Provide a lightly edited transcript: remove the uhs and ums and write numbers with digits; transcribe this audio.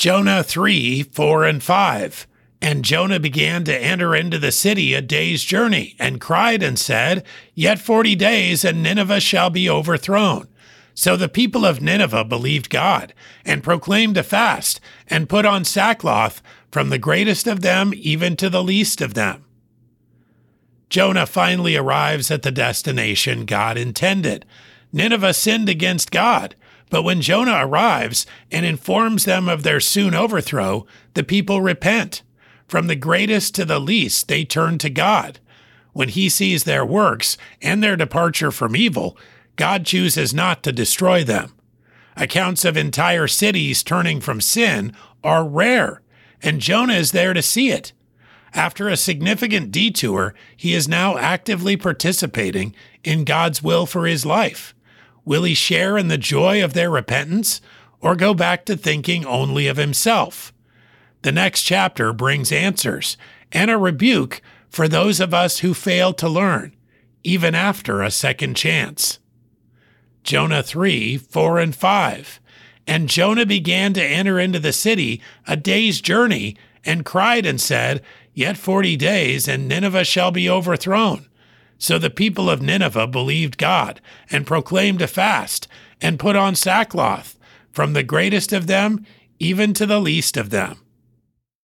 Jonah 3, 4, and 5. And Jonah began to enter into the city a day's journey, and cried and said, Yet 40 days, and Nineveh shall be overthrown. So the people of Nineveh believed God, and proclaimed a fast, and put on sackcloth, from the greatest of them even to the least of them. Jonah finally arrives at the destination God intended. Nineveh sinned against God, but when Jonah arrives and informs them of their soon overthrow, the people repent. From the greatest to the least, they turn to God. When he sees their works and their departure from evil, God chooses not to destroy them. Accounts of entire cities turning from sin are rare, and Jonah is there to see it. After a significant detour, he is now actively participating in God's will for his life. Will he share in the joy of their repentance, or go back to thinking only of himself? The next chapter brings answers and a rebuke for those of us who fail to learn, even after a second chance. Jonah 3, 4, and 5. And Jonah began to enter into the city a day's journey, and cried and said, Yet 40 days, and Nineveh shall be overthrown. So the people of Nineveh believed God, and proclaimed a fast, and put on sackcloth, from the greatest of them even to the least of them.